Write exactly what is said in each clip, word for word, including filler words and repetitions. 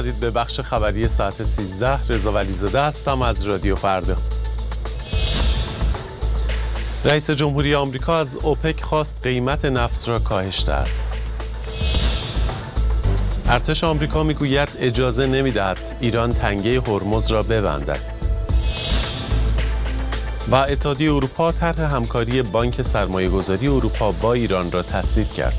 اومدید به بخش خبری ساعت سیزده. رضا ولیزاده هستم از رادیو فردا. رئیس جمهوری آمریکا از اوپک خواست قیمت نفت را کاهش دهد. ارتش آمریکا میگوید اجازه نمیدهد ایران تنگه هرمز را ببندد. و اتحادیه اروپا طرح همکاری بانک سرمایه‌گذاری اروپا با ایران را تصویب کرد.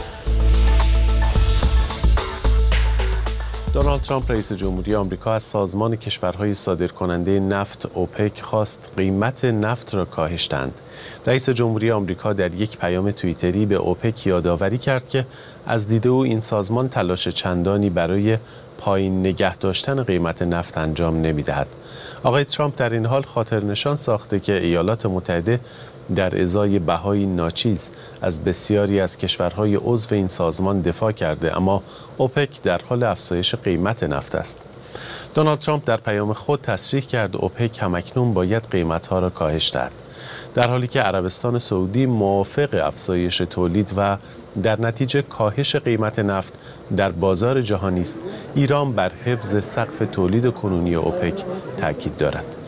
دونالد ترامپ رئیس جمهوری آمریکا از سازمان کشورهای صادرکننده نفت اوپک خواست قیمت نفت را کاهش دهند. رئیس جمهوری آمریکا در یک پیام توییتری به اوپک یادآوری کرد که از دید او این سازمان تلاش چندانی برای پایین نگه داشتن قیمت نفت انجام نمی‌دهد. آقای ترامپ در این حال خاطر نشان ساخته که ایالات متحده در ازای بهای ناچیز از بسیاری از کشورهای عضو این سازمان دفاع کرده، اما اوپک در حال افزایش قیمت نفت است. دونالد ترامپ در پیام خود تصریح کرد اوپک همکنون باید قیمتها را کاهش دهد. در حالی که عربستان سعودی موافق افزایش تولید و در نتیجه کاهش قیمت نفت در بازار جهانی است، ایران بر حفظ سقف تولید کنونی اوپک تاکید دارد.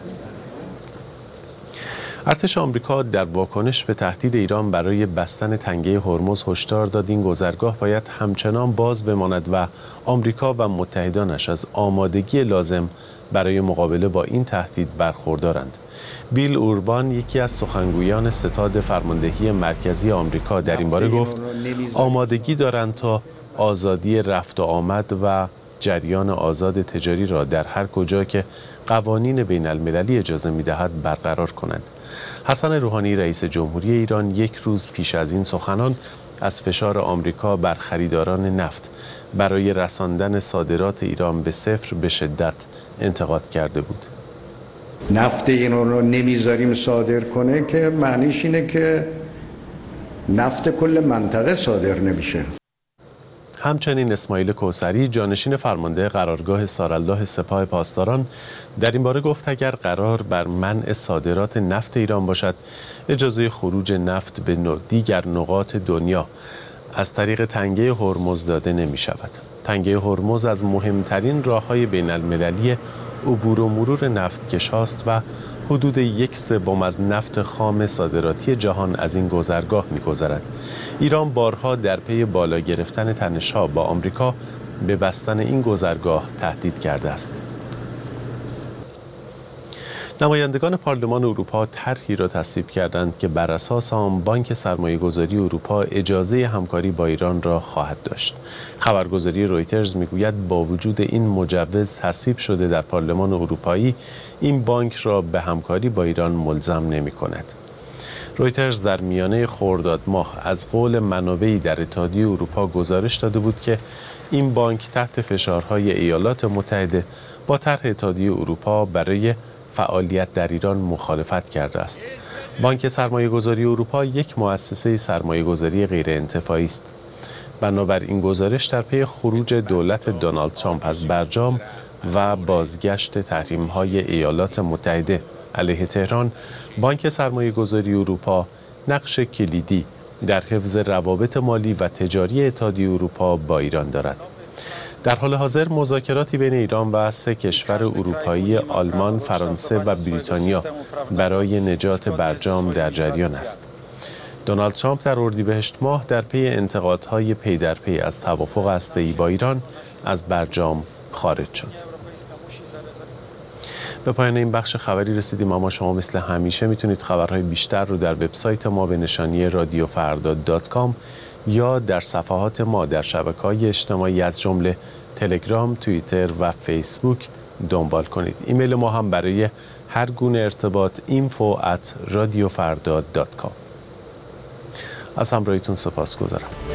ارتش آمریکا در واکنش به تهدید ایران برای بستن تنگه هرمز هشدار داد این گذرگاه باید همچنان باز بماند و آمریکا و متحدانش از آمادگی لازم برای مقابله با این تهدید برخوردارند. بیل اوربان، یکی از سخنگویان ستاد فرماندهی مرکزی آمریکا، در این باره گفت آمادگی دارند تا آزادی رفت و آمد و جریان آزاد تجاری را در هر کجا که قوانین بین المللی اجازه می‌دهد برقرار کنند. حسن روحانی رئیس جمهوری ایران یک روز پیش از این سخنان از فشار آمریکا بر خریداران نفت برای رساندن صادرات ایران به صفر به شدت انتقاد کرده بود. نفت اینا رو نمیذاریم صادر کنه که معنیش اینه که نفت کل منطقه صادر نمیشه. همچنین اسماعیل کوثری، جانشین فرمانده قرارگاه سارالله سپاه پاسداران، در این باره گفت اگر قرار بر منع صادرات نفت ایران باشد، اجازه خروج نفت به دیگر نقاط دنیا از طریق تنگه هرمز داده نمی شود. تنگه هرمز از مهمترین راه‌های بین المللی عبور و مرور نفتکش هاست و حدود یک سوم از نفت خام صادراتی جهان از این گذرگاه می‌گذرد. ایران بارها در پی بالا گرفتن تنش‌ها با آمریکا به بستن این گذرگاه تهدید کرده است. نمایندگان پارلمان اروپا طرحی را تصویب کردند که بر اساس آن بانک سرمایه‌گذاری اروپا اجازه همکاری با ایران را خواهد داشت. خبرگزاری رویترز میگوید با وجود این مجوز تصویب شده در پارلمان اروپایی، این بانک را به همکاری با ایران ملزم نمی‌کند. رویترز در میانه خرداد ماه از قول منابعی در اتحادیه اروپا گزارش داده بود که این بانک تحت فشارهای ایالات متحده با طرح اتحادیه اروپا برای فعالیت در ایران مخالفت کرده است. بانک سرمایه‌گذاری اروپا یک مؤسسه سرمایه‌گذاری غیرانتفاعی است. بنابر این گزارش در پی خروج دولت دونالد ترامپ از برجام و بازگشت تحریم‌های ایالات متحده علیه تهران، بانک سرمایه‌گذاری اروپا نقش کلیدی در حفظ روابط مالی و تجاری اتحادیه اروپا با ایران دارد. در حال حاضر مذاکراتی بین ایران و سه کشور اروپایی آلمان، فرانسه و بریتانیا برای نجات برجام در جریان است. دونالد ترامپ در اردیبهشت ماه در پی انتقادهای پی در پی از توافق هسته‌ای با ایران از برجام خارج شد. به پایان این بخش خبری رسیدیم، اما شما مثل همیشه میتونید خبرهای بیشتر رو در وبسایت ما به نشانی رادیو فردا دات کام یا در صفحات ما در شبکه‌های اجتماعی از جمله تلگرام، توییتر و فیسبوک دنبال کنید. ایمیل ما هم برای هر گونه ارتباط اینفو ات رادیو فردا دات کام. از همراهیتون سپاسگزارم.